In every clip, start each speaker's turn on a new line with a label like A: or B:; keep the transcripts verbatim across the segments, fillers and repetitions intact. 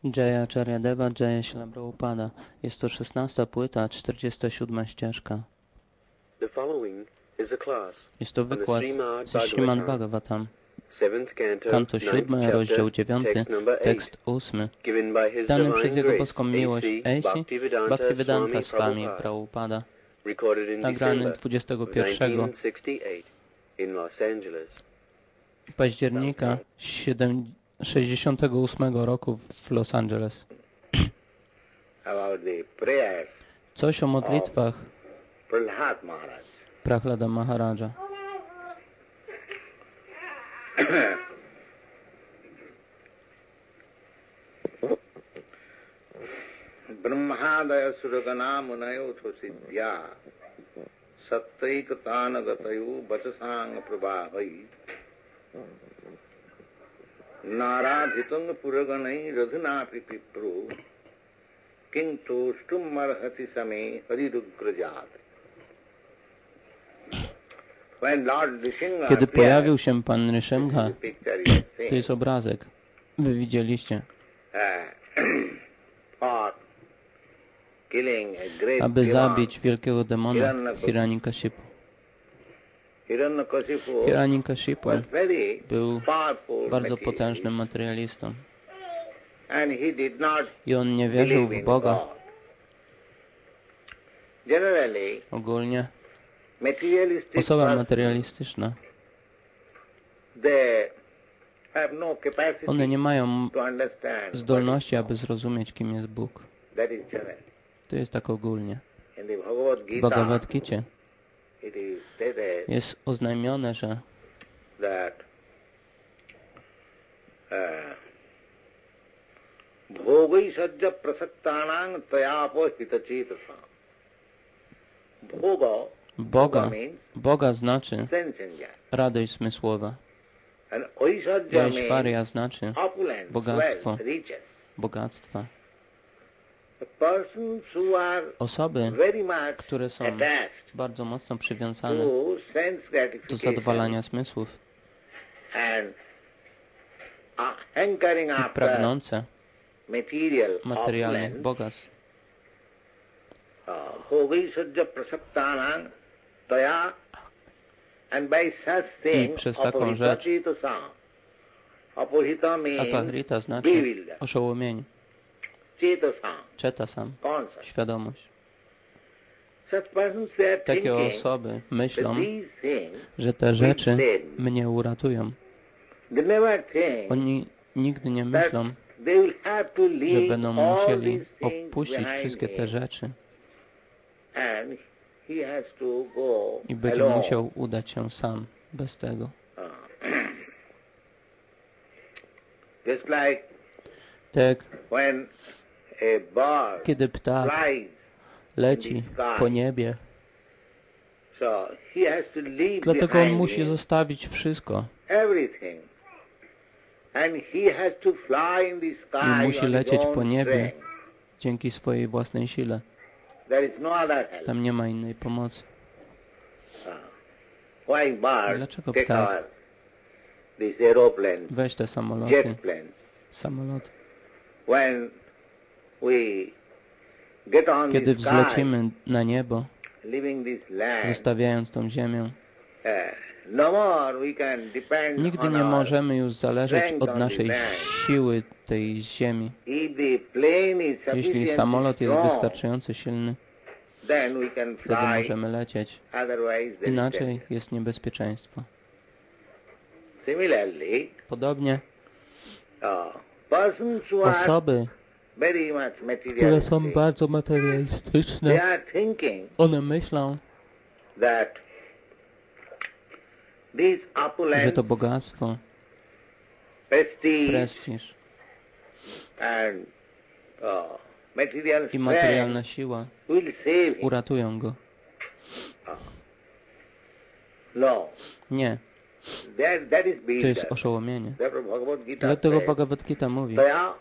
A: Jaya Acharyadeva, Jaya Śrīla Prabhupada. Jest to szesnasta płyta, czterdziesta siódma ścieżka. Jest to wykład ze Śrīmad Bhagavatam. Kanto siódmy, rozdział dziewiąty, tekst ósmy. Dany przez Jego boską miłość A C Bhaktivedanta Swami Prabhupada. Nagrany dwudziestego pierwszego października sześćdziesiątego ósmego roku w Los Angeles. Coś o modlitwach Prahlada Maharaja.
B: Brahmadaya suragana munayo thosiddhya sattaikatanagatayū vachasāṅga prabhāvai nārādhitung puraganai radhunāpi pipru kintu shtum marhati same harirugrajāt.
A: Kiedy pojawił się Pan Nrsimha, to jest obrazek. Wy widzieliście. Aby zabić wielkiego demona Hiranyakashipu. Hiranyakashipu był bardzo potężnym materialistą. I on nie wierzył w Boga. Ogólnie osoba materialistyczna, one nie mają zdolności, aby zrozumieć, kim jest Bóg. To jest tak ogólnie. W Bhagavad Gicie jest oznajmione, że
B: bhogai sajja prasaktānaṁ tayāpo hitacetasa. Bhoga
A: Boga, Boga znaczy radość zmysłowa. Jaishvarya znaczy bogactwo, bogactwa. Osoby, które są bardzo mocno przywiązane do zadowalania zmysłów i pragnące materialnych bogactw, i przez taką rzecz apahrita znaczy oszołomienie. Chetasam, świadomość. Takie osoby myślą, że te rzeczy mnie uratują. Oni nigdy nie myślą, że będą musieli opuścić wszystkie te rzeczy i będzie musiał udać się sam bez tego. Tak, kiedy ptak leci po niebie, dlatego on musi zostawić wszystko i musi lecieć po niebie dzięki swojej własnej sile. Tam nie ma innej pomocy. Dlaczego ptak? Weź te samoloty. Samoloty. Kiedy wzlecimy na niebo, zostawiając tą ziemię, nigdy nie możemy już zależeć od naszej siły tej ziemi. Jeśli samolot jest wystarczająco silny, wtedy możemy lecieć. Inaczej jest niebezpieczeństwo. Podobnie osoby, które są bardzo materialistyczne, one myślą, że to bogactwo, prestiż i materialna siła uratują go. Nie. To jest oszołomienie. Dlatego Bhagavad Gita mówi,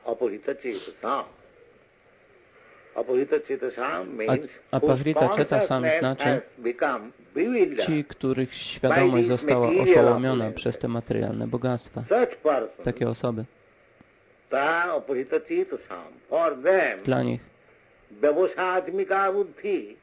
A: apahrita chetasam znaczy ci, których świadomość została oszołomiona przez te materialne bogactwa. Takie osoby Dla nich
B: vyavasatmika buddhi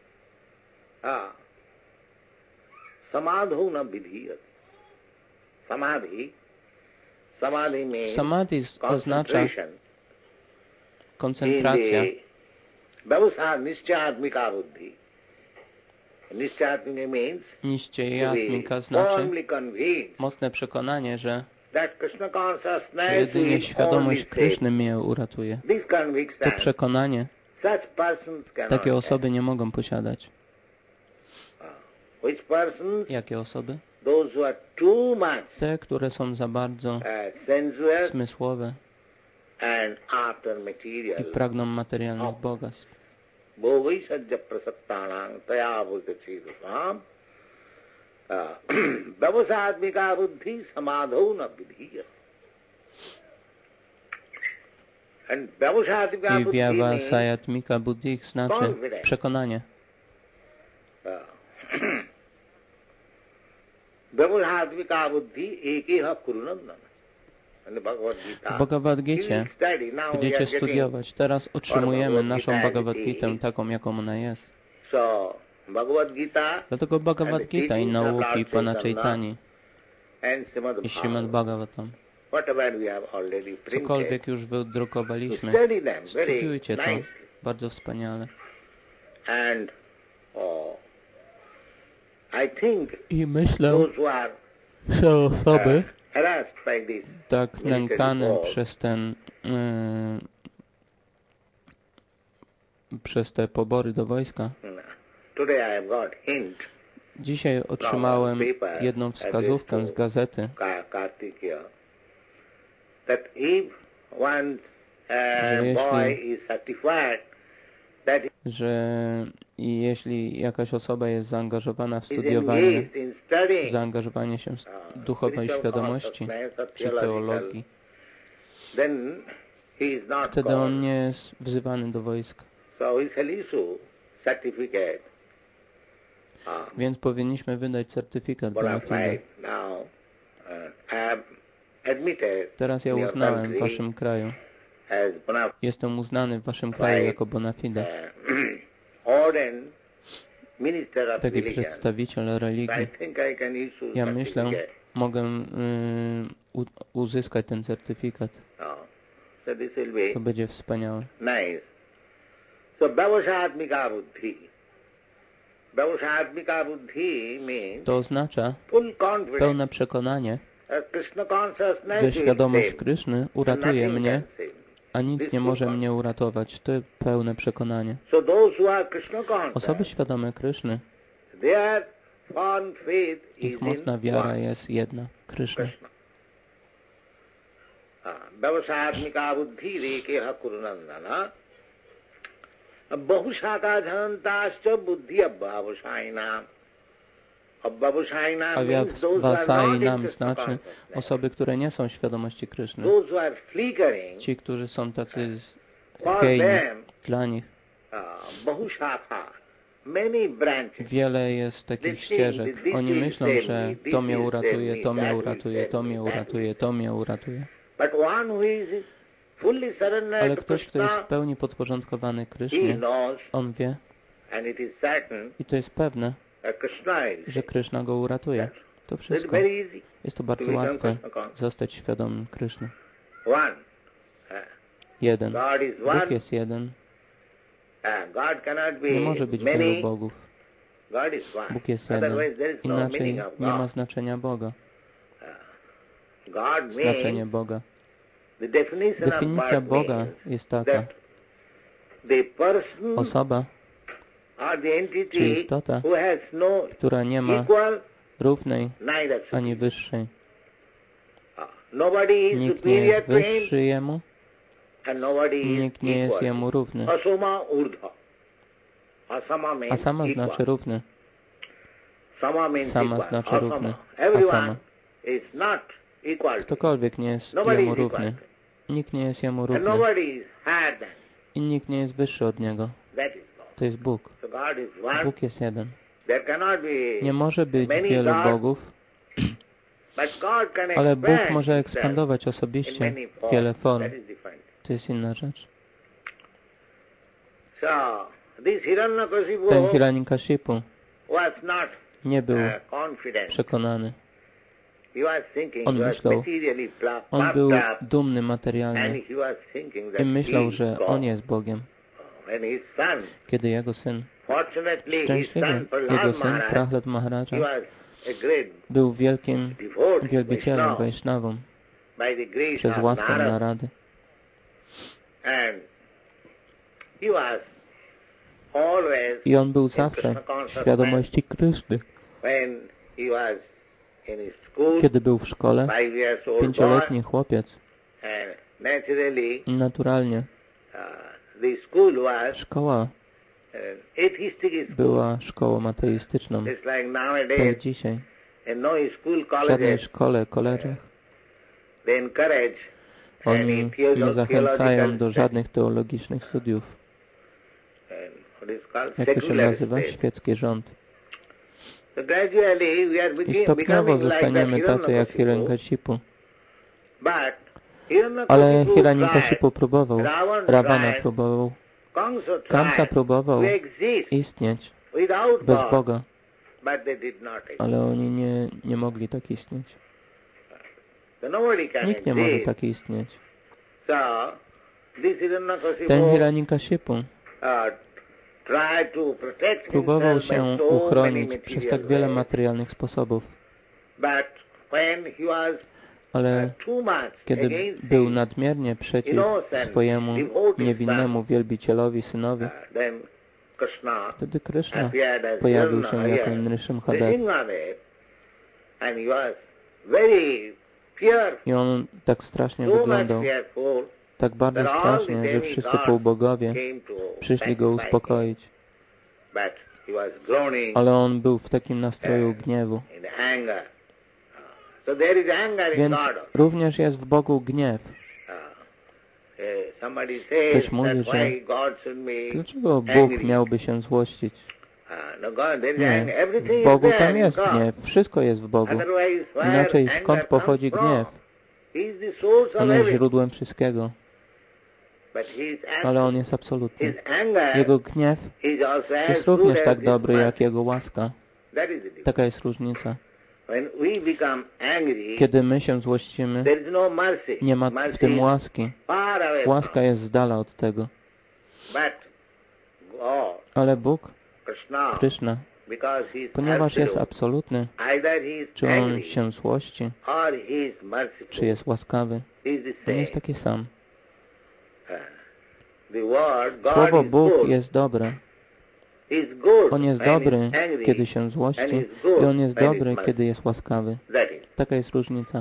B: samadho na vidhiyate. Samadhi, samadhi means
A: samadhi oznacza koncentracja.
B: Vyavasat nischayatmika buddhi. Nischayatmika means
A: Nischayatmika znaczy mocne przekonanie, że że jedynie świadomość Kryszny mnie uratuje. To przekonanie takie osoby nie mogą posiadać. Jakie osoby? Te, które są za bardzo zmysłowe i pragną materialnych bogactw.
B: Vyavasatmika buddhi samadho na vidhiyate.
A: I vyavasatmika buddhi znaczy przekonanie.
B: Vyavasatmika buddhi ekeha kurunandana.
A: W Bhagavad Gicie będziecie studiować. Teraz otrzymujemy naszą Bhagavad Gitę taką, jaką ona jest. Dlatego Bhagavad Gita i nauki Pana Chaitani i Śrimad Bhagavatam, cokolwiek już wydrukowaliśmy, studiujcie to bardzo wspaniale. I myślę, że osoby tak nękane przez ten yy, przez te pobory do wojska. Dzisiaj otrzymałem jedną wskazówkę z gazety, że jeśli, że jeśli jakaś osoba jest zaangażowana w studiowanie, w zaangażowanie się w duchowej świadomości czy teologii, wtedy on nie jest wzywany do wojska. Więc powinniśmy wydać certyfikat bona fide. Teraz ja uznałem w waszym kraju. Jestem uznany w waszym kraju jako bona fide. Taki przedstawiciel religii. Ja myślę, mogę y, uzyskać ten certyfikat. To będzie wspaniałe. To oznacza pełne przekonanie, że świadomość Kryszny uratuje mnie, a nic nie może mnie uratować. To pełne przekonanie. Osoby świadome Kryszny, ich mocna wiara jest jedna, Kryszna. A Vyavasainam znaczy osoby, które nie są świadomości Kryszny. Ci, którzy są tacy chwiejni, dla nich wiele jest takich ścieżek. Oni myślą, że to mnie uratuje, to mnie uratuje, to mnie uratuje, to mnie uratuje. Ale ktoś, kto jest w pełni podporządkowany Krysznie, on wie, i to jest pewne, że Kryszna go uratuje. To wszystko. Jest to bardzo łatwe, zostać świadomym Kryszny. Jeden. Bóg jest jeden. Nie może być wielu bogów. Bóg jest jeden. Inaczej nie ma znaczenia Boga. Znaczenie Boga. Definicja Boga jest taka. Osoba czy istota, która nie ma równej ani wyższej. Nikt nie jest wyższy jemu, nikt nie jest jemu równy. Asama znaczy równy. Sama znaczy równy. Asama. Ktokolwiek nie jest jemu równy. Nikt nie jest jemu równy. I nikt nie jest wyższy od niego. To jest Bóg. Bóg jest jeden. Nie może być wielu bogów, Ale Bóg może ekspandować osobiście w wiele form. To jest inna rzecz. Ten Hiranyakashipu nie był przekonany. On myślał, on był dumny materialnie i myślał, że on jest Bogiem. Kiedy jego syn, szczęśliwie, jego syn Prahlad Maharaja był wielkim wielbicielem Vaishnavą przez łaskę Narady. I on był zawsze w świadomości Kryszny. Kiedy był w szkole, pięcioletni chłopiec, naturalnie szkoła była szkołą ateistyczną. Tak jak dzisiaj. W żadnej szkole, koleżach oni nie zachęcają do żadnych teologicznych studiów. Jak to się nazywa? Świecki rząd. I stopniowo zostaniemy tacy jak Hiranyakashipu. Ale Hiranyakashipu próbował, Ravana próbował, Kamsa próbował istnieć bez Boga, ale oni nie, nie mogli tak istnieć. Nikt nie może tak istnieć. Ten Hiranyakashipu próbował się uchronić przez tak wiele materialnych sposobów. Ale kiedy był nadmiernie przeciw swojemu niewinnemu wielbicielowi, synowi, wtedy Krishna pojawił się jako Nrsimhadev. I on tak strasznie wyglądał, tak bardzo strasznie, że wszyscy półbogowie przyszli go uspokoić. Ale on był w takim nastroju gniewu. Więc również jest w Bogu gniew. Ktoś mówi, że dlaczego Bóg miałby się złościć? Nie, w Bogu tam jest gniew. Wszystko jest w Bogu. Inaczej skąd pochodzi gniew? On jest źródłem wszystkiego. Ale on jest absolutny. Jego gniew jest również tak dobry jak jego łaska. Taka jest różnica. Kiedy my się złościmy, nie ma w tym łaski. Łaska jest z dala od tego. Ale Bóg, Krishna, ponieważ jest absolutny, czy on się złości, czy jest łaskawy, on jest taki sam. Słowo Bóg jest dobre. On jest dobry, kiedy się złości, i on jest dobry, kiedy jest łaskawy. Taka jest różnica.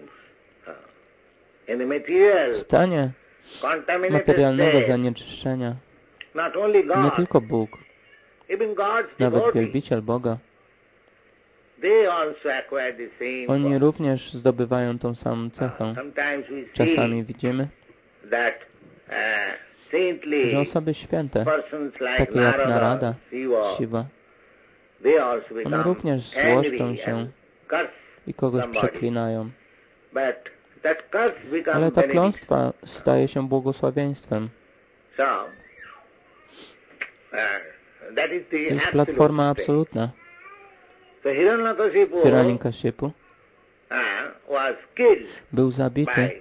A: W stanie materialnego zanieczyszczenia nie tylko Bóg, nawet wielbiciel Boga, oni również zdobywają tą samą cechę. Czasami widzimy, że osoby święte, takie jak Narada, Shiva, one również złoszczą się i kogoś przeklinają. Ale ta klątwa staje się błogosławieństwem. To jest platforma absolutna. Hiranyakashipu był zabity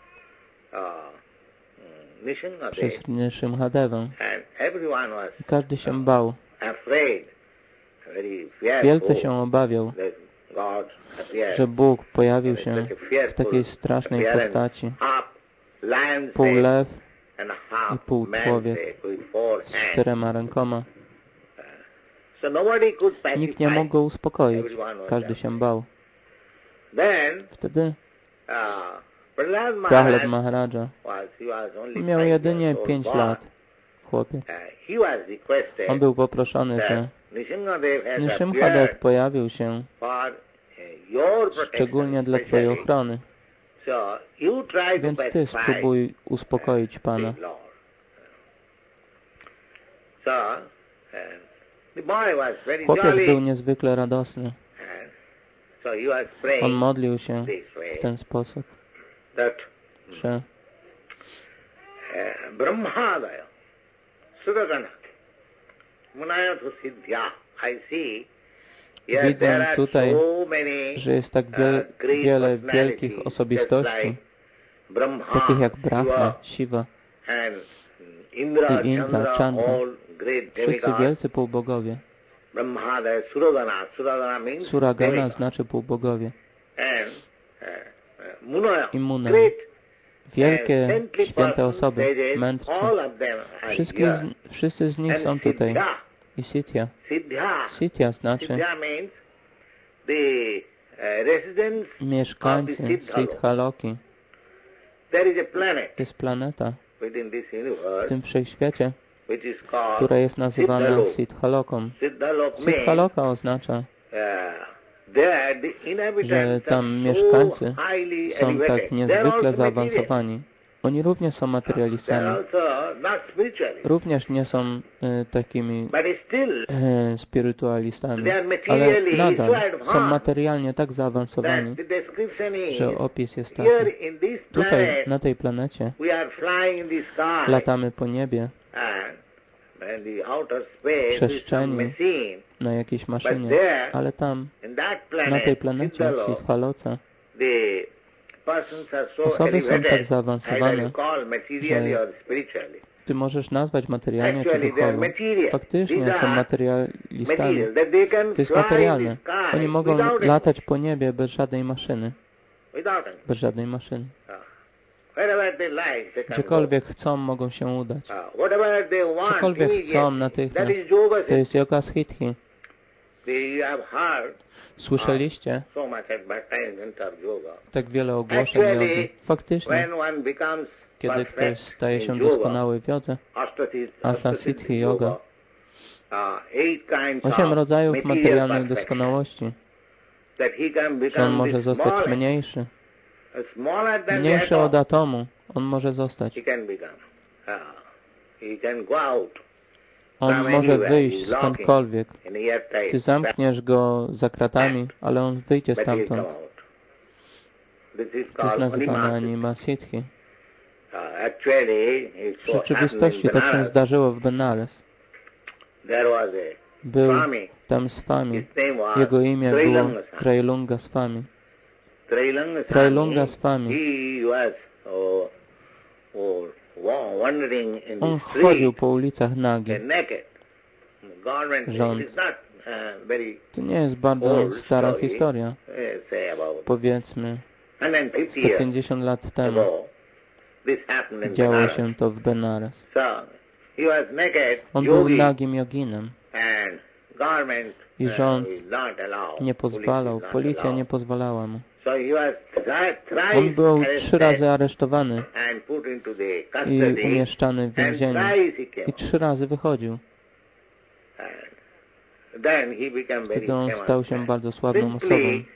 A: przez Nrsimhadevę. I każdy się bał. Wielce się obawiał, że Bóg pojawił się w takiej strasznej postaci. Pół lew i pół człowiek z czterema rękoma. Nikt nie mógł go uspokoić. Każdy się bał. Wtedy Prahlad Maharaja miał jedynie pięć lat. Chłopiec. On był poproszony, że Nrsimhadev pojawił się szczególnie dla Twojej ochrony. Więc Ty spróbuj uspokoić Pana. Chłopiec był niezwykle radosny. On modlił się w ten sposób, że
B: Brahmadaya, Sudagana, Munayathu Siddhya, I see.
A: Widzę tutaj, że jest tak wie, wiele wielkich osobistości, takich jak Brahma, Shiva i Indra, Chandra, wszyscy wielcy półbogowie. Suragana znaczy półbogowie. I Muna, wielkie, święte osoby, mędrcy. Wszystkie, wszyscy z nich są tutaj. I Siddhya. Siddhya znaczy mieszkańcy Siddhaloki. Jest planeta w tym wszechświecie, która jest nazywana Siddhaloką. Siddhaloka oznacza, że tam mieszkańcy są tak niezwykle zaawansowani. Oni również są materialistami. Również nie są e, takimi e, spirytualistami, ale nadal są materialnie tak zaawansowani, że opis jest taki. Tutaj, na tej planecie, latamy po niebie, w przestrzeni, na jakiejś maszynie, ale tam, na tej planecie, w Siddhaloce, osoby są tak zaawansowane, że ty możesz nazwać materialnie czy duchowo. Faktycznie są materialistami. To jest materialne. Oni mogą latać po niebie bez żadnej maszyny. Bez żadnej maszyny. Gdziekolwiek chcą, mogą się udać. Cokolwiek chcą natychmiast. To jest yoga siddhi. Słyszeliście tak wiele ogłoszeń jogi. Faktycznie, kiedy ktoś staje się doskonały w jodze, Asta Siddhi Yoga, osiem rodzajów materialnej doskonałości, że on może zostać mniejszy, mniejszy od atomu, on może zostać. On może wyjść skądkolwiek. Ty zamkniesz go za kratami, ale on wyjdzie stamtąd. To jest nazywane Anima Siddhi. W rzeczywistości tak się zdarzyło w Benares. Był tam Swami. Jego imię było Trailunga Swami. Trailunga Swami. On chodził po ulicach nagi. Rząd. To nie jest bardzo stara historia. Powiedzmy, sto pięćdziesiąt lat temu działo się to w Benares. On był nagim joginem. I rząd nie pozwalał, policja nie pozwalała mu. On był trzy razy aresztowany i umieszczany w więzieniu. I trzy razy wychodził. Wtedy on stał się bardzo sławną osobą.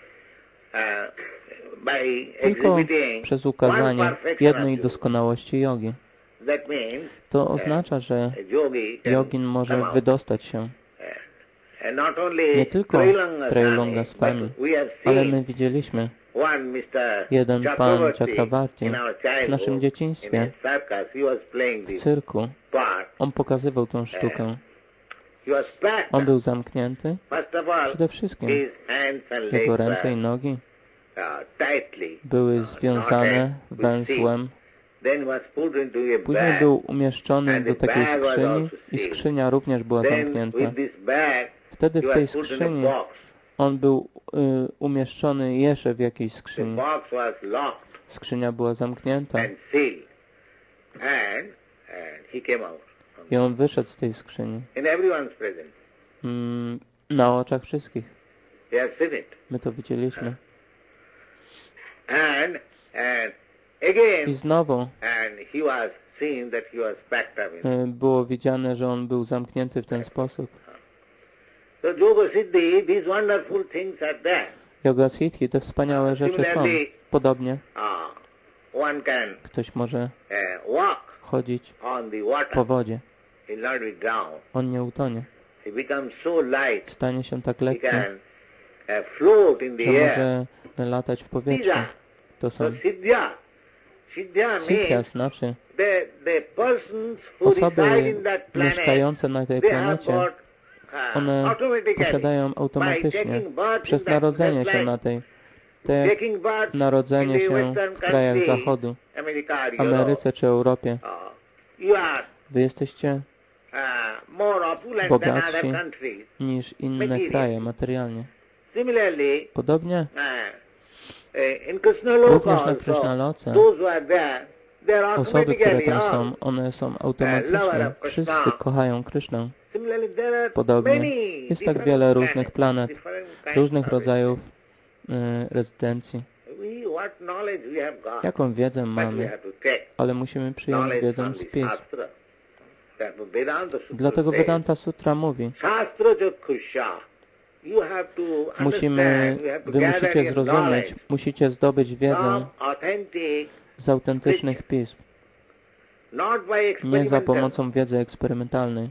A: Tylko przez ukazanie jednej doskonałości jogi. To oznacza, że jogin może wydostać się. Nie tylko Trailunga Swami, ale my widzieliśmy jeden pan Chakravarti w naszym dzieciństwie w cyrku. On pokazywał tą sztukę. On był zamknięty. Przede wszystkim jego ręce i nogi były związane węzłem. Później był umieszczony do takiej skrzyni i skrzynia również była zamknięta. Wtedy w tej skrzyni on był y, umieszczony jeszcze w jakiejś skrzyni. Skrzynia była zamknięta. I on wyszedł z tej skrzyni. Mm, na oczach wszystkich. My to widzieliśmy. I znowu y, było widziane, że on był zamknięty w ten sposób. Yoga Siddhi, te wspaniałe rzeczy są. Podobnie ktoś może chodzić po wodzie. On nie utonie. Stanie się tak lekki, że może latać w powietrzu. To są siddha, znaczy osoby mieszkające na tej planecie, one posiadają automatycznie przez narodzenie się na tej, te narodzenie się w krajach Zachodu, Ameryce czy Europie. Wy jesteście bogatsi niż inne kraje materialnie. Podobnie również na Krishnaloce osoby, które tam są, one są automatyczne. Wszyscy kochają Krishnę. Podobnie jest tak wiele różnych planet, różnych rodzajów y, rezydencji. Jaką wiedzę mamy, ale musimy przyjąć wiedzę z pism. Dlatego Vedanta Sutra mówi, musimy, wy musicie zrozumieć, musicie zdobyć wiedzę z autentycznych pism, nie za pomocą wiedzy eksperymentalnej.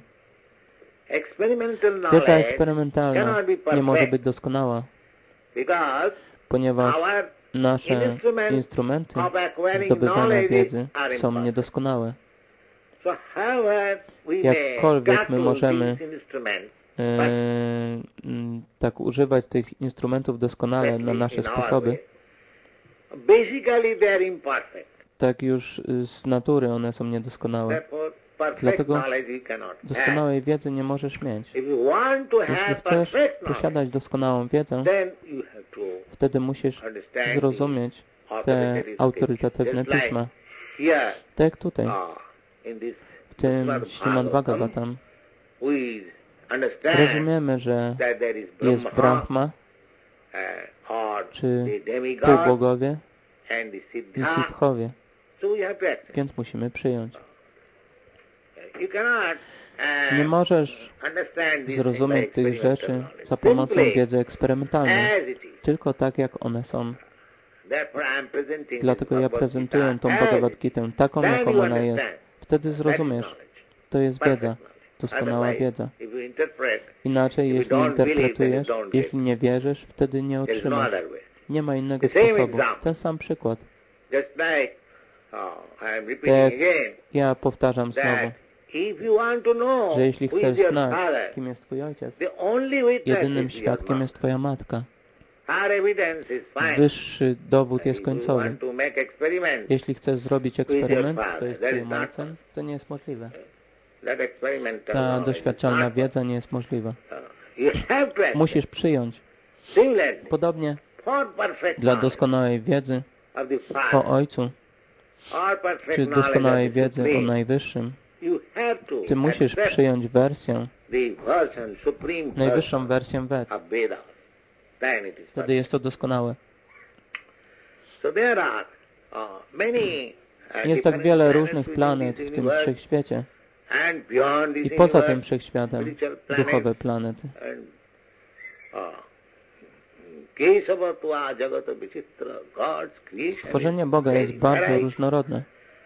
A: Wiedza eksperymentalna nie może być doskonała, ponieważ nasze instrumenty zdobywania wiedzy są niedoskonałe. Jakkolwiek my możemy e, tak używać tych instrumentów doskonale na nasze sposoby, tak już z natury one są niedoskonałe. Dlatego doskonałej wiedzy nie możesz mieć. Jeśli chcesz posiadać doskonałą wiedzę, wtedy musisz zrozumieć te autorytatywne pisma. Tak jak tutaj, w tym Śrimad Bhagavatam, rozumiemy, że jest Brahma, czy półbogowie i siddhowie, więc musimy przyjąć. Nie możesz zrozumieć tych rzeczy za pomocą wiedzy eksperymentalnej, tylko tak, jak one są. Dlatego ja prezentuję tą Bhagavad Gitę taką, jaką ona jest. Wtedy zrozumiesz. To jest wiedza, doskonała wiedza. Inaczej, jeśli interpretujesz, jeśli nie wierzysz, wtedy nie otrzymasz. Nie ma innego sposobu. Ten sam przykład. Tak, ja powtarzam znowu, że jeśli chcesz znać, kim jest Twój ojciec, jedynym świadkiem jest Twoja matka. Wyższy dowód jest końcowy. Jeśli chcesz zrobić eksperyment, to jest Twoim ojcem, to nie jest możliwe. Ta doświadczalna wiedza nie jest możliwa. Musisz przyjąć. Podobnie dla doskonałej wiedzy o Ojcu, czy doskonałej wiedzy o Najwyższym, Ty musisz przyjąć wersję, najwyższą wersję Ved. Wtedy jest to doskonałe. Jest tak wiele różnych planet w tym wszechświecie i poza tym wszechświatem duchowe planety. Stworzenie Boga jest bardzo różnorodne.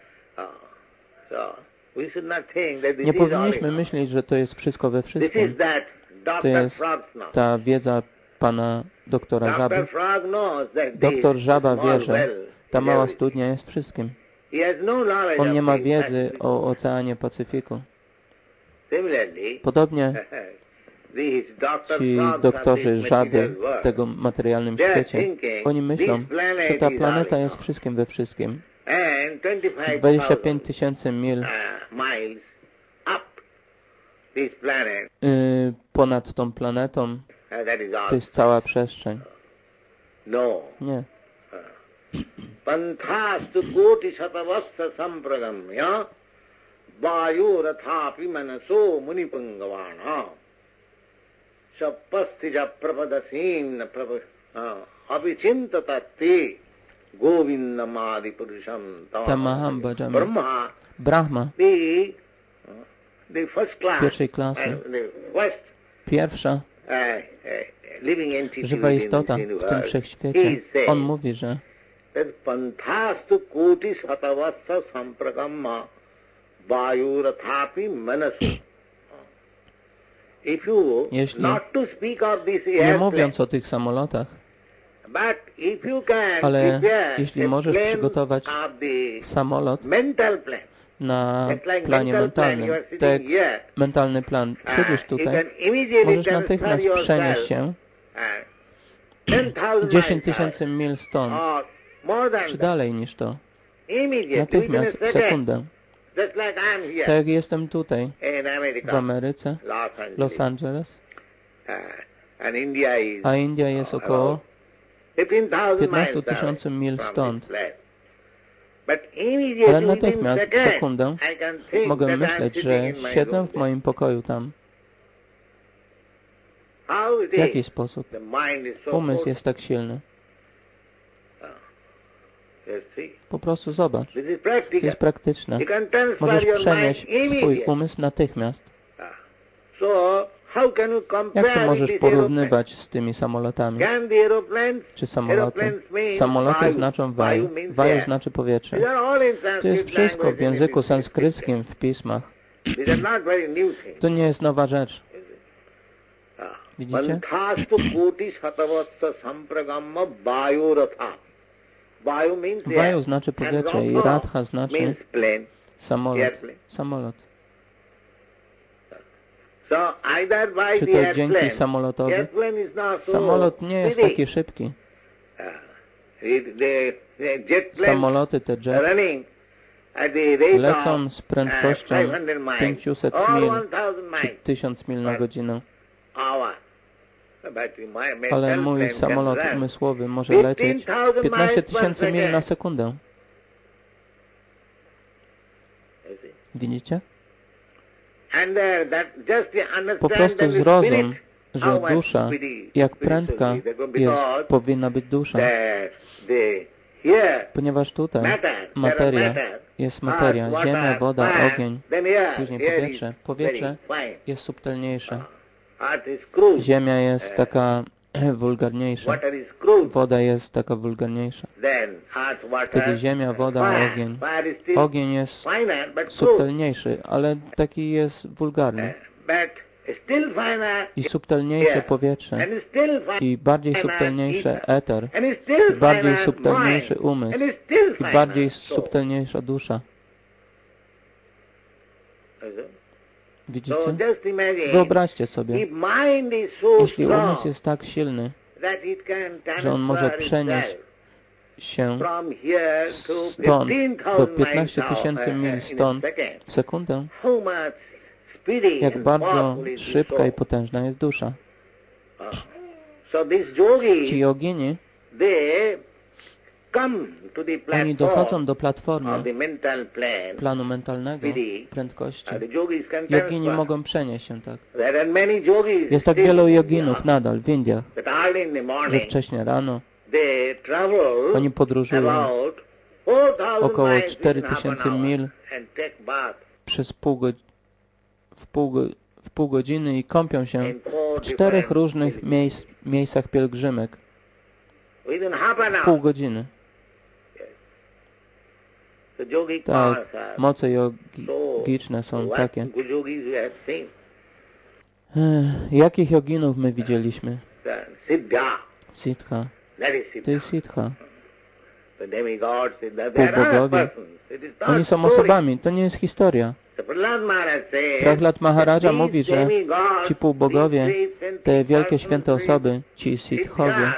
A: Nie powinniśmy myśleć, że to jest wszystko we wszystkim. To jest ta wiedza pana doktora Żaby. Doktor Żaba wie, że ta mała studnia jest wszystkim. On nie ma wiedzy o Oceanie Pacyfiku. Podobnie ci doktorzy Żaby w tego materialnym świecie, oni myślą, że ta planeta jest wszystkim we wszystkim. dwadzieścia pięć tysięcy mil yy, ponad tą planetą to jest cała przestrzeń. Nie.
B: Panthastu koti satavassa sampragamya vayu rathapi manaso munipangavana sapastija prapadasin abhichintatatte govindamadi purusham
A: tamaham bhajami Brahma pierwszej klasy, pierwsza żywa istota w tym wszechświecie. On mówi, że
B: panthastu koti satavassa sampragamma vayu rathapi manasu
A: Jeśli, nie mówiąc o tych samolotach, ale jeśli możesz przygotować samolot na planie mentalnym, tak mentalny plan, przyjdziesz tutaj, możesz natychmiast przenieść się dziesięć tysięcy mil stąd, czy dalej niż to, natychmiast, w sekundę. Tak jak jestem tutaj, w Ameryce, Los Angeles, a India jest około piętnaście tysięcy mil stąd. Ale natychmiast, w sekundę, mogę myśleć, że siedzę w moim pokoju tam. W jaki sposób? Umysł jest tak silny. Po prostu zobacz. To jest praktyczne. Możesz przenieść swój umysł natychmiast. Jak to możesz porównywać z tymi samolotami? Czy samoloty? Samoloty znaczą waju. Waju znaczy powietrze. To jest wszystko w języku sanskryckim w pismach. To nie jest nowa rzecz. Widzicie? Waju znaczy powietrze i Radha znaczy samolot. Samolot. Czy to dzięki samolotowi? Samolot nie jest taki szybki. Samoloty te jet lecą z prędkością pięćset mil czy tysiąc mil na godzinę. Ale mój samolot umysłowy może lecieć piętnaście tysięcy mil na sekundę. Widzicie? Po prostu zrozum, że dusza, jak prędka jest, powinna być dusza. Ponieważ tutaj materia jest materia, ziemia, woda, ogień, później powietrze. Powietrze jest subtelniejsze. Ziemia jest taka wulgarniejsza. Woda jest taka wulgarniejsza. Wtedy ziemia, woda, ogień. Ogień jest subtelniejszy, ale taki jest wulgarny. I subtelniejsze powietrze, i bardziej subtelniejszy eter, i bardziej subtelniejszy umysł, i bardziej subtelniejsza dusza. Widzicie? Wyobraźcie sobie, jeśli umysł jest tak silny, że on może przenieść się stąd do piętnaście tysięcy mil stąd w sekundę, jak bardzo szybka i potężna jest dusza. Ci jogini, oni dochodzą do platformy planu mentalnego, prędkości. Jogini mogą przenieść się tak. Jest tak wielu joginów nadal w Indiach, że wcześnie rano oni podróżują około cztery tysiące mil przez pół godziny, w pół, w pół godziny i kąpią się w czterech różnych miejsc, miejscach pielgrzymek. W pół godziny. Tak, moce jogiczne są takie. Jakich joginów my widzieliśmy? Siddha. To jest Siddha. Półbogowie. Oni są osobami, to nie jest historia. Prahlad Maharaja mówi, że ci półbogowie, te wielkie święte osoby, ci Siddhowie,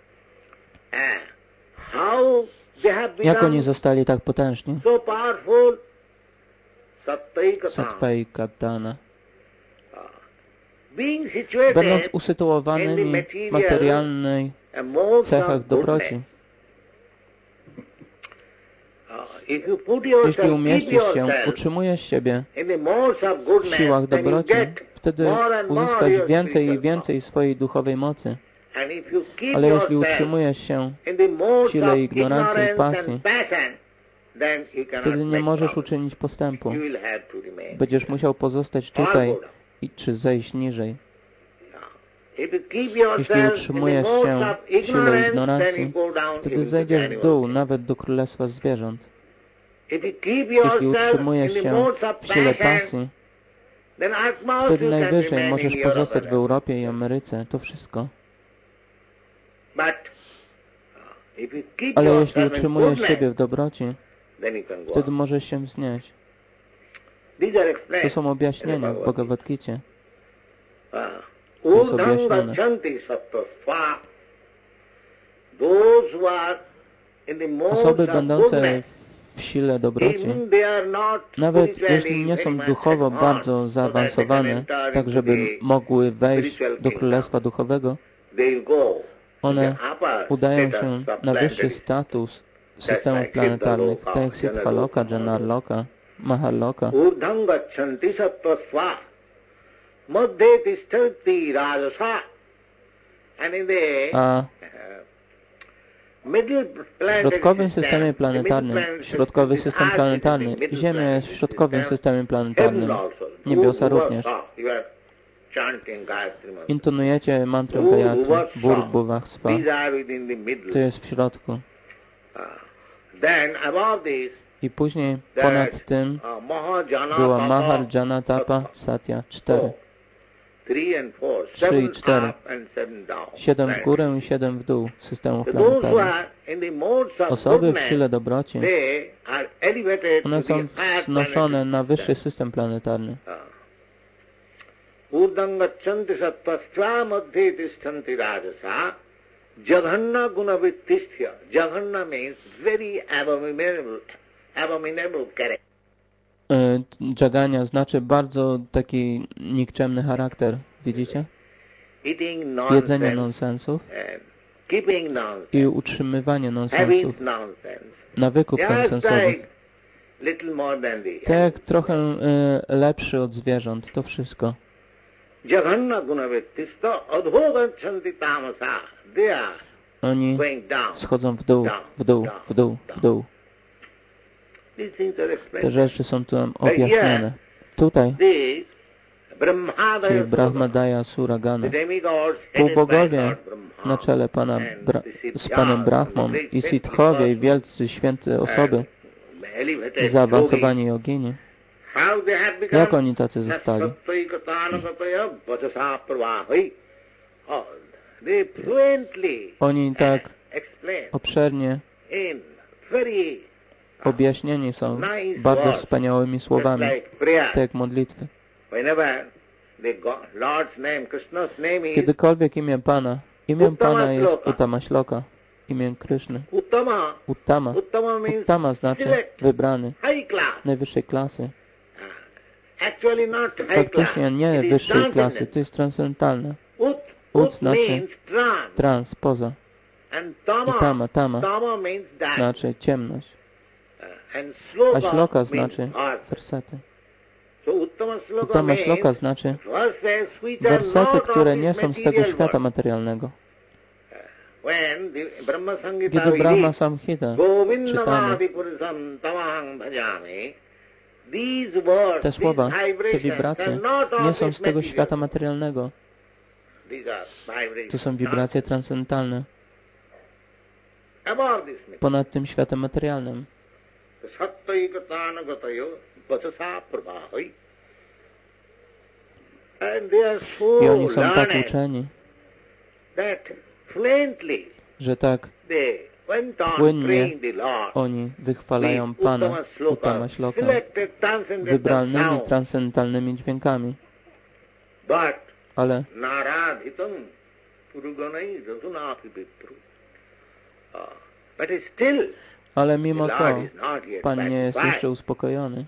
A: jak oni zostali tak potężni? Sattvaika dana. Będąc usytuowanymi w materialnej cechach dobroci. Jeśli umieścisz się, utrzymujesz siebie w siłach dobroci, wtedy uzyskasz więcej i więcej swojej duchowej mocy. Ale jeśli utrzymujesz się w sile ignorancji i pasji, wtedy nie możesz uczynić postępu. Będziesz musiał pozostać tutaj i czy zejść niżej. Jeśli utrzymujesz się w sile ignorancji, wtedy zejdziesz w dół, nawet do królestwa zwierząt. Jeśli utrzymujesz się w sile pasji, Wtedy najwyżej możesz pozostać w Europie i Ameryce. To wszystko. Ale jeśli utrzymujesz siebie w dobroci, wtedy możesz się wznieść. To są objaśnienia w Bhagavad Gita. To jest objaśnione. Osoby będące w sile dobroci, nawet jeśli nie są duchowo bardzo zaawansowane, tak żeby mogły wejść do Królestwa Duchowego, one udają się na wyższy status systemów planetarnych, tak jak Siddhaloka, Janarloka, Maharloka. A w środkowym systemie planetarnym, środkowy system planetarny, Ziemia jest w środkowym systemie planetarnym, niebiosa również. Intonujecie mantrę Gayatri, Bur Bhuvah Sva. To jest w środku. I później ponad tym była Maharjana Tapa Satya cztery. Trzy i cztery. Siedem w górę i siedem w dół systemów planetarnych. Osoby w sile dobroci, one są wznoszone na wyższy system planetarny.
B: Urdangachanti sattva madhye tishtanti rajasa jaghanna gunavrittishya. Jaghanna means very abominable, abominable character.
A: Jagania znaczy bardzo taki nikczemny charakter, widzicie? Jedzenie nonsensów i utrzymywanie nonsensów, nawyków nonsensowych. Tak jak trochę y, lepszy od zwierząt, to wszystko. Oni schodzą w dół, w dół, w dół, w dół. Te rzeczy są tu objaśnione. Tutaj, czyli Brahmadaya Suragana, półbogowie na czele Pana Bra z Panem Brahmą i Siddhowie i wielcy święte osoby, zaawansowani jogini, jak oni tacy zostali? Oni tak obszernie objaśnieni są bardzo wspaniałymi słowami, tak jak modlitwy. Kiedykolwiek imię Pana, imię Pana jest Uttama Shloka, imię Kryszny. Uttama. Uttama znaczy wybrany, najwyższej klasy. Faktycznie nie wyższej klasy, to jest transcendentalne. Ut znaczy trans, poza. I tama, tama znaczy ciemność. A śloka znaczy wersety. Uttama Shloka znaczy wersety, które nie są z tego świata materialnego. Kiedy Brahma Samhita czytamy, te słowa, te wibracje nie są z tego świata materialnego. To są wibracje transcendentalne. Ponad tym światem materialnym. I oni są tak uczeni, że tak płynnie oni wychwalają Pana Uttama Shloka wybranymi transcendentalnymi dźwiękami. Ale ale mimo to Pan nie jest jeszcze uspokojony.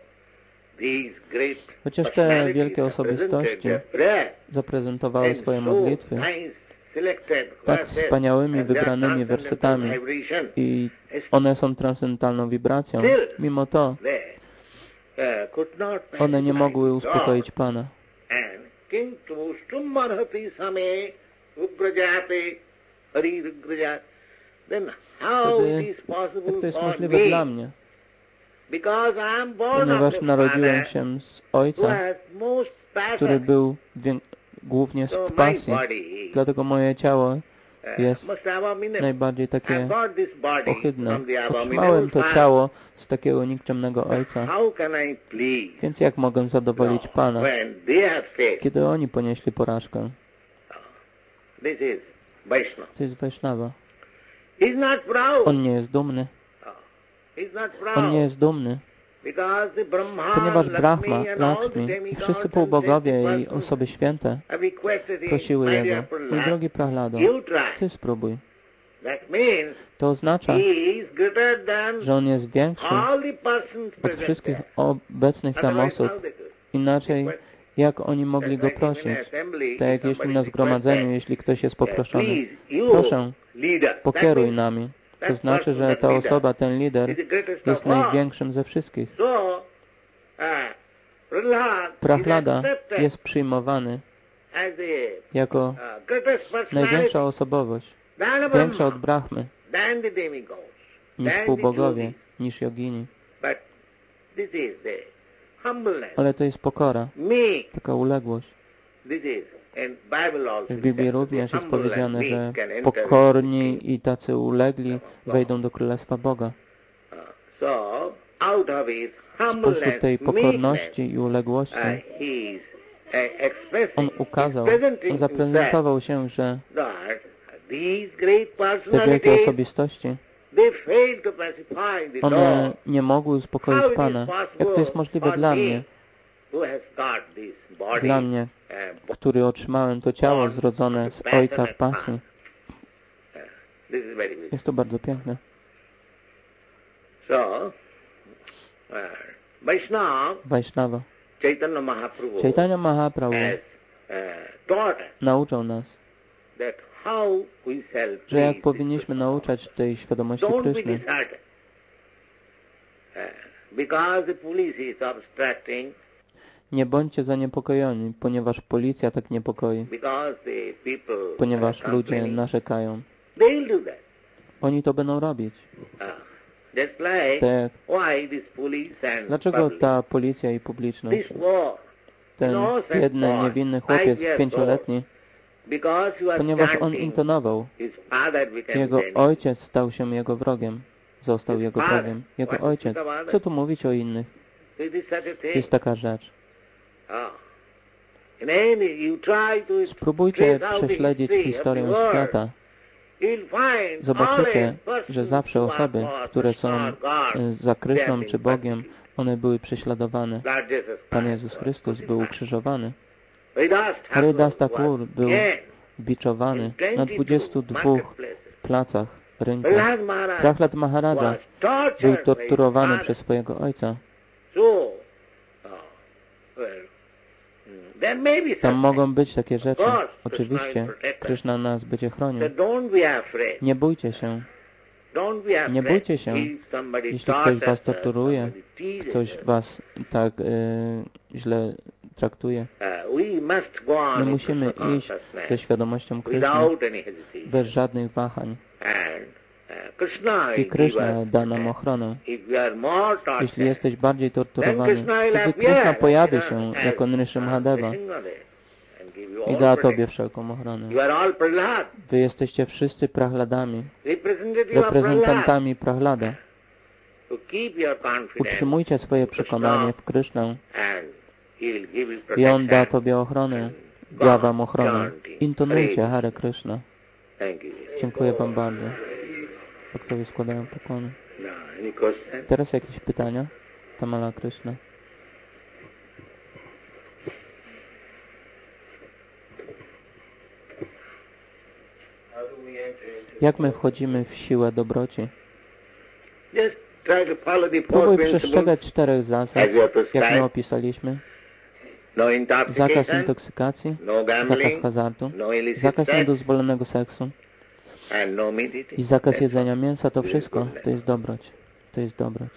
A: Chociaż te wielkie osobistości zaprezentowały swoje modlitwy tak wspaniałymi wybranymi wersetami i one są transcendentalną wibracją, mimo to one nie mogły uspokoić Pana. Wtedy, jak to jest możliwe dla mnie? Ponieważ narodziłem się z Ojca, który był głównie w pasji, dlatego moje ciało jest najbardziej takie ohydne. Otrzymałem to ciało z takiego nikczemnego Ojca, więc jak mogę zadowolić Pana, kiedy oni ponieśli porażkę? To jest Vaishnava. On nie jest dumny. On nie jest dumny, ponieważ Brahma, Lakshmi i wszyscy półbogowie i osoby święte prosiły Jego: mój drogi Prahlado, Ty spróbuj. To oznacza, że On jest większy od wszystkich obecnych tam osób. Inaczej, jak oni mogli Go prosić? Tak jak jeśli na zgromadzeniu, jeśli ktoś jest poproszony: proszę, pokieruj nami. To znaczy, że ta osoba, ten lider, jest największym ze wszystkich. Prahlada jest przyjmowany jako największa osobowość, większa od Brahmy, niż półbogowie, niż jogini. Ale to jest pokora, taka uległość. W Biblii również jest powiedziane, że pokorni i tacy ulegli wejdą do Królestwa Boga. Spośród tej pokorności i uległości On ukazał, On zaprezentował się, że te wielkie osobistości, one nie mogły uspokoić Pana. Jak to jest możliwe dla mnie? Dla mnie, który otrzymałem to ciało zrodzone z Ojca w pasji. Jest to bardzo piękne. Vaishnava, Chaitanya Mahaprabhu nauczał nas, że jak powinniśmy nauczać tej świadomości Kryszny. Nie bądźcie zaniepokojeni, ponieważ policja tak niepokoi, ponieważ ludzie narzekają. Oni to będą robić. Tak. Dlaczego ta policja i publiczność? Ten biedny, niewinny chłopiec pięcioletni, ponieważ on intonował. Jego ojciec stał się jego wrogiem. Został jego wrogiem. Jego ojciec. Co tu mówić o innych? To jest taka rzecz. Spróbujcie prześledzić historię świata. Zobaczycie, że zawsze osoby, które są za Kryszną czy Bogiem, one były prześladowane. Pan Jezus Chrystus był ukrzyżowany. Haridas Thakur był biczowany na dwudziestu dwóch placach rynku. Prahlad Maharaja był torturowany przez swojego ojca. Tam mogą być takie rzeczy. Oczywiście, Kryszna nas będzie chronił. Nie bójcie się. Nie bójcie się, jeśli ktoś was torturuje, ktoś was tak e, źle traktuje. My musimy iść ze świadomością Kryszny, bez żadnych wahań. I Kryszna da nam ochronę. Jeśli jesteś bardziej torturowany, wtedy Kryszna pojawi się jako Nrsimhadeva i da Tobie wszelką ochronę. Wy jesteście wszyscy Prahladami, reprezentantami Prahlada. Utrzymujcie swoje przekonanie w Krysznę i On da Tobie ochronę, da Wam ochronę. Intonujcie Hare Krishna. Dziękuję Wam bardzo. Bhaktowie składają pokłony. Teraz jakieś pytania? Tamala Krishna. Jak my wchodzimy w siłę dobroci? Próbuj przestrzegać czterech zasad, jak my opisaliśmy. Zakaz intoksykacji, zakaz hazardu, zakaz niedozwolonego seksu i zakaz jedzenia mięsa. To wszystko to jest dobroć. To jest dobroć.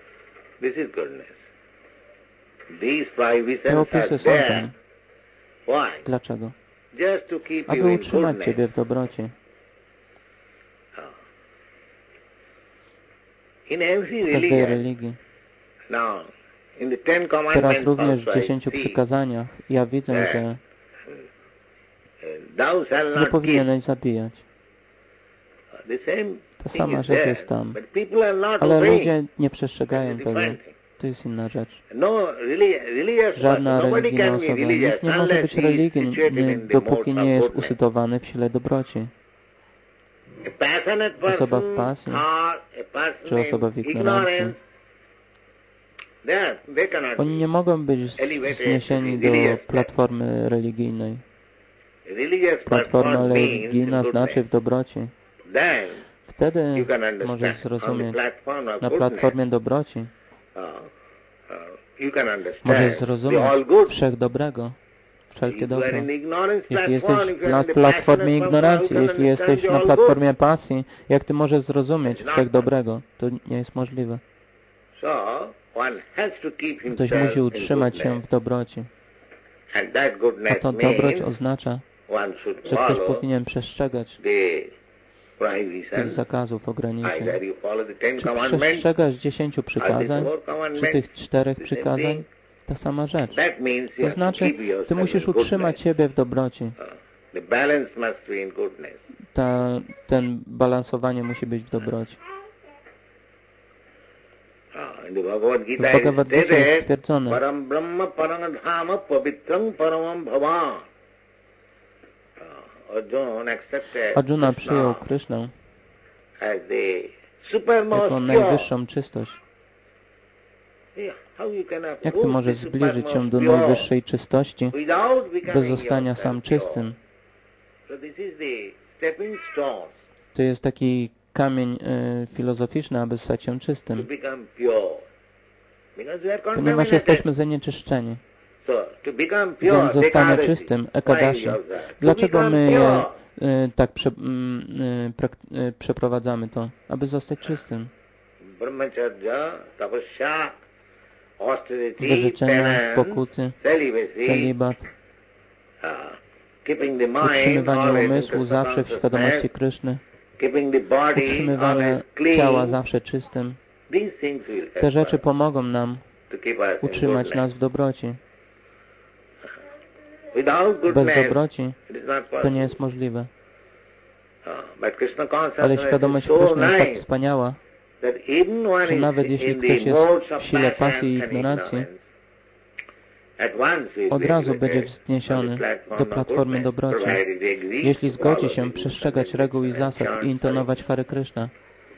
A: Te opisy są tam. Dlaczego? Aby utrzymać Ciebie w dobroci. W każdej religii. Teraz również w dziesięciu przykazaniach ja widzę, że nie powinieneś zabijać. Ta sama rzecz jest tam. Ale ludzie nie przestrzegają tego. To jest inna rzecz. Żadna religijna osoba. Nikt nie może być religijny, dopóki nie jest usytuowany w sile dobroci. Osoba w pasji, czy osoba w ignorancji. Oni nie mogą być zniesieni do platformy religijnej. Platforma religijna znaczy w dobroci. Wtedy możesz zrozumieć na platformie dobroci. Możesz zrozumieć wszechdobrego, wszelkie dobro. Jeśli jesteś na platformie ignorancji, jeśli jesteś na platformie pasji, jak ty możesz zrozumieć wszechdobrego? To nie jest możliwe. Ktoś musi utrzymać się w dobroci. A to dobroć oznacza, że ktoś powinien przestrzegać tych zakazów, ograniczeń. Czy przestrzegasz dziesięciu przykazań, czy tych czterech przykazań? Ta sama rzecz. To znaczy, ty musisz utrzymać siebie w dobroci. Ta, ten balansowanie musi być w dobroci. W Bhagavad Gita jest stwierdzone, Arjuna przyjął Krishnę jako najwyższą czystość. Jak ty możesz zbliżyć się do najwyższej czystości bez zostania sam czystym? To jest taki kamień y, filozoficzny, aby stać się czystym. Ponieważ jesteśmy zanieczyszczeni. Więc zostanie czystym, ekadashi. Dlaczego my je, y, tak prze, y, prak, y, przeprowadzamy to? Aby zostać czystym. Wyrzeczenia, pokuty, celibat, utrzymywanie umysłu zawsze w świadomości Kryszny, utrzymywanie ciała zawsze czystym. Te rzeczy pomogą nam utrzymać nas w dobroci. Bez dobroci to nie jest możliwe. Ale świadomość Kryszny jest tak wspaniała, że nawet jeśli ktoś jest w sile pasji i ignorancji, od razu będzie wzniesiony do platformy dobroci, jeśli zgodzi się przestrzegać reguł i zasad i intonować Hare Krishna.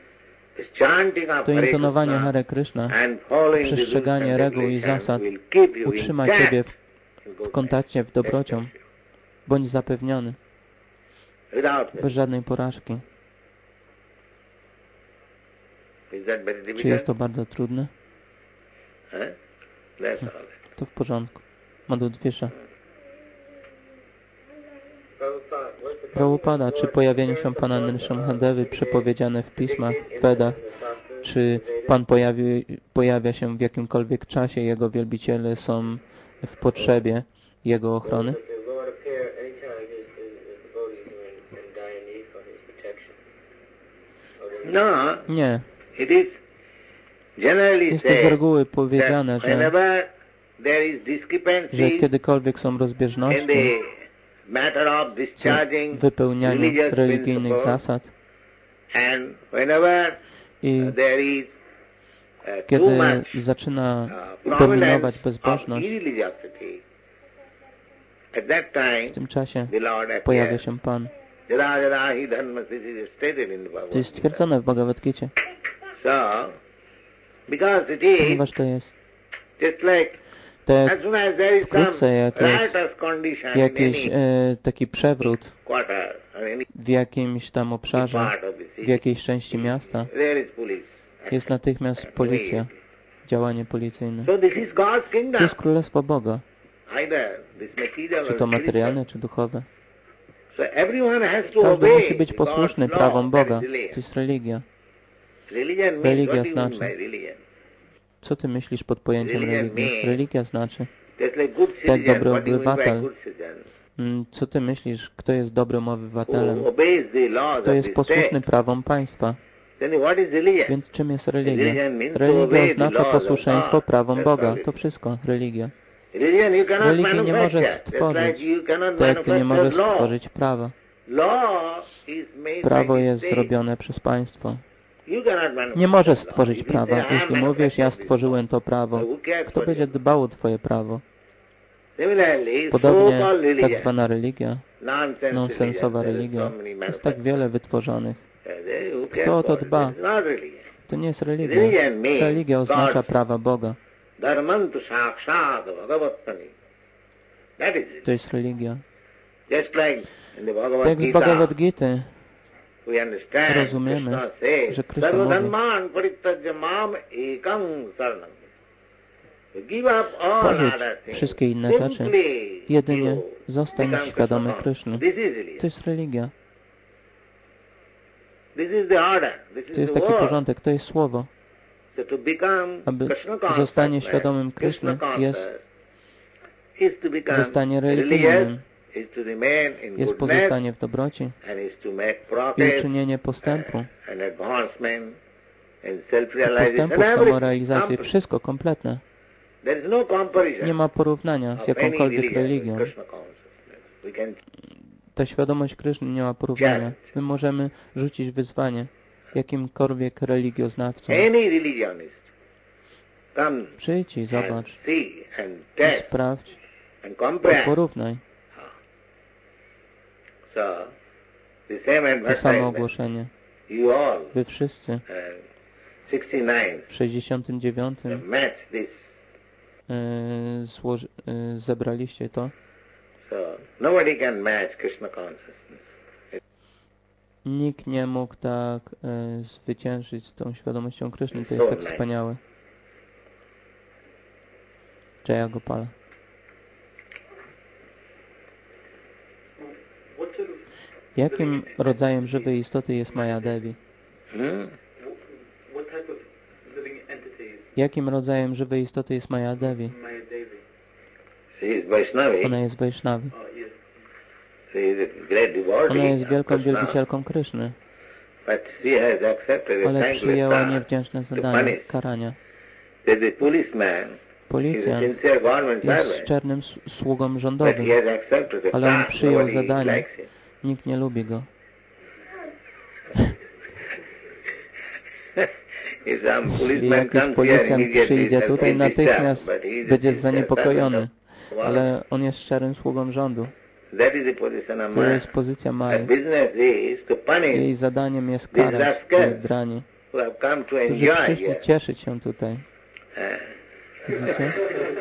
A: To intonowanie Hare Krishna, przestrzeganie reguł i zasad utrzyma Ciebie w, w kontakcie w dobrocią. Bądź zapewniony, bez żadnej porażki. Czy jest to bardzo trudne? To w porządku. Madhudvisha. Prabhupada, czy pojawienie się Pana Nrsimhadevy przepowiedziane w pismach, w Vedach, czy Pan pojawi, pojawia się w jakimkolwiek czasie, Jego wielbiciele są w potrzebie Jego ochrony? Nie. Jest to z reguły powiedziane, że, że kiedykolwiek są rozbieżności w wypełnianiu religijnych zasad i kiedy zaczyna dominować bezbożność, w tym czasie pojawia się Pan. To jest stwierdzone w Bhagavad Gicie. Ponieważ to jest tak wkrótce, jak jest jakiś e, taki przewrót w jakimś tam obszarze, w jakiejś części miasta, jest natychmiast policja, działanie policyjne. To jest Królestwo Boga. Czy to materialne, czy duchowe. Każdy musi być posłuszny prawom Boga. To jest religia. Religia znaczy... Co ty myślisz pod pojęciem religii? Religia znaczy, tak dobry obywatel. Co ty myślisz, kto jest dobrym obywatelem? Kto jest posłuszny prawom państwa? Więc czym jest religia? Religia oznacza posłuszeństwo prawom Boga. To wszystko, religia. Religia nie może stworzyć, tak jak ty nie możesz stworzyć prawa. Prawo jest zrobione przez państwo. Nie możesz stworzyć prawa. Jeśli mówisz, ja stworzyłem to prawo, kto będzie dbał o twoje prawo? Podobnie tak zwana religia, nonsensowa religia, jest tak wiele wytworzonych. Kto o to dba? To nie jest religia. Religia oznacza prawa Boga. To jest religia. Tak z Bhagavad Gita rozumiemy, że Krishna mówi: porzuć wszystkie inne rzeczy, jedynie zostań świadomy Kryszny. To jest religia. To jest taki porządek, to jest słowo. Aby zostanie świadomym Kryszny, jest zostanie religijnym, jest pozostanie w dobroci i uczynienie postępu. Postępu w samorealizacji, wszystko kompletne. Nie ma porównania z jakąkolwiek religią. Ta świadomość Kryszny nie ma porównania. My możemy rzucić wyzwanie jakimkolwiek religioznawcom. Przyjdź i zobacz, i sprawdź, i porównaj. To samo ogłoszenie. Wy wszyscy w sześćdziesiątym dziewiątym e, złoży, e, zebraliście to. Nikt nie mógł tak e, zwyciężyć z tą świadomością Kryszny. To jest tak wspaniałe. Jaya Gopala. Jakim rodzajem żywej istoty jest Maya Devi? Jakim rodzajem żywej istoty jest Maya Devi? Ona jest Vaishnavi. Ona jest wielką wielbicielką Kryszny, ale przyjęła niewdzięczne zadanie karania. Policjant jest szczerym sługą rządowym, ale on przyjął zadanie. Nikt nie lubi go. Jeśli jakiś policjant przyjdzie tutaj, natychmiast będzie zaniepokojony, ale on jest szczerym sługą rządu. To jest pozycja Mai. Jej zadaniem jest karać tych drani, którzy przyszli cieszyć się tutaj. Widzicie?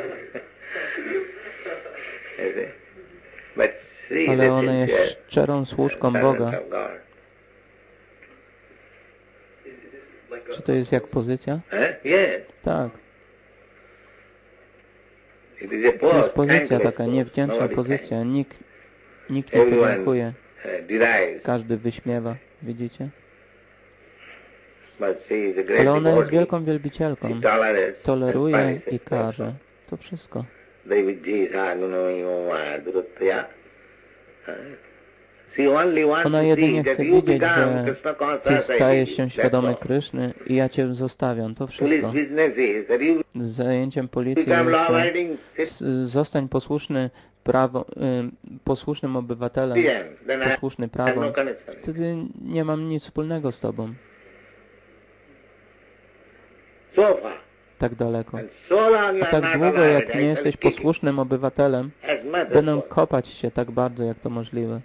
A: Ale ona jest szczerą służką Boga. Czy to jest jak pozycja? Tak. To jest pozycja taka, niewdzięczna pozycja. Nikt, nikt nie podziękuje. Każdy wyśmiewa. Widzicie? Ale ona jest wielką wielbicielką. Toleruje i karze. To wszystko. Ona jedynie chce widzieć, że Ty stajesz się świadomy Kryszny i ja Cię zostawiam. To wszystko. Z zajęciem policji jest zostań posłuszny prawo, y, posłusznym obywatelem, posłuszny prawom. Wtedy nie mam nic wspólnego z Tobą. Tak daleko. A tak długo, jak nie jesteś posłusznym obywatelem, będą kopać się tak bardzo, jak to możliwe.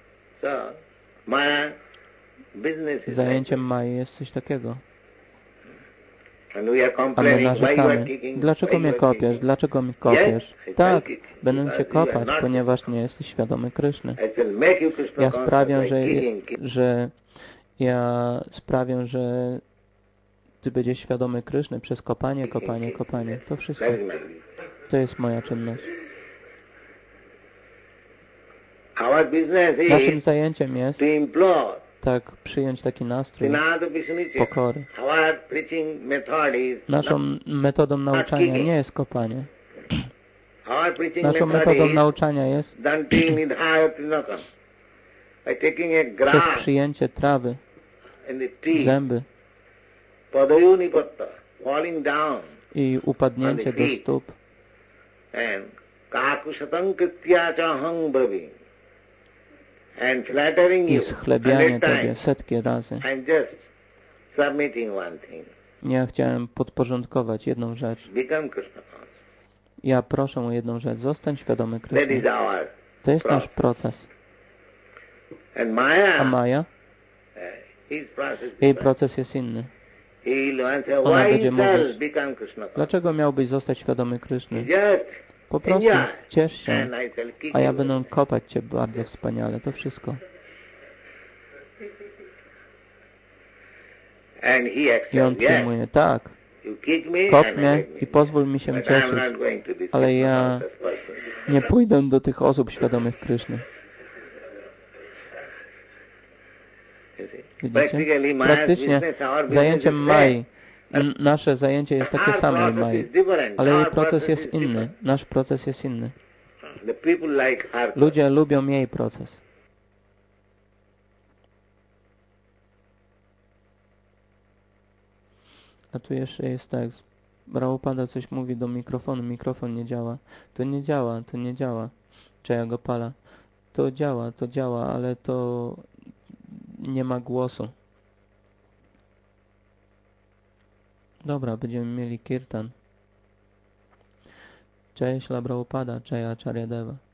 A: Zajęciem Mai jest coś takiego. A my narzekamy. Dlaczego mnie kopiesz? Dlaczego mnie kopiesz? Tak, będę Cię kopać, ponieważ nie jesteś świadomy Kryszny. Ja sprawię, że, że ja sprawię, że Ty będziesz świadomy Kryszny przez kopanie, kopanie, kopanie. To wszystko. To jest moja czynność. Naszym zajęciem jest tak przyjąć taki nastrój pokory. Naszą metodą nauczania nie jest kopanie. Naszą metodą nauczania jest przez przyjęcie trawy, zęby i upadnięcie do stóp. i schlebianie Tobie setki razy. Ja chciałem podporządkować jedną rzecz. Ja proszę o jedną rzecz. Zostań świadomy Kryszny. To jest nasz proces. A Maja? Jej proces jest inny. Ona będzie mówić, dlaczego miałbyś zostać świadomy Kryszny? Po prostu ciesz się, a ja będę kopać Cię bardzo wspaniale. To wszystko. I on przyjmuje, tak, kop mnie i pozwól mi się cieszyć, ale ja nie pójdę do tych osób świadomych Kryszny. Widzicie? Praktycznie zajęciem Mai, nasze zajęcie jest takie same jak Mai, ale jej proces jest inny. Nasz proces jest inny. Ludzie lubią jej proces. A tu jeszcze jest tekst. Prabhupada coś mówi do mikrofonu, mikrofon nie działa. To nie działa, to nie działa. Jaya Gopala. To działa, to działa, ale to nie ma głosu. Dobra, będziemy mieli kirtan. Jaya Śrila Prabhupada, Jaya Acharya Deva.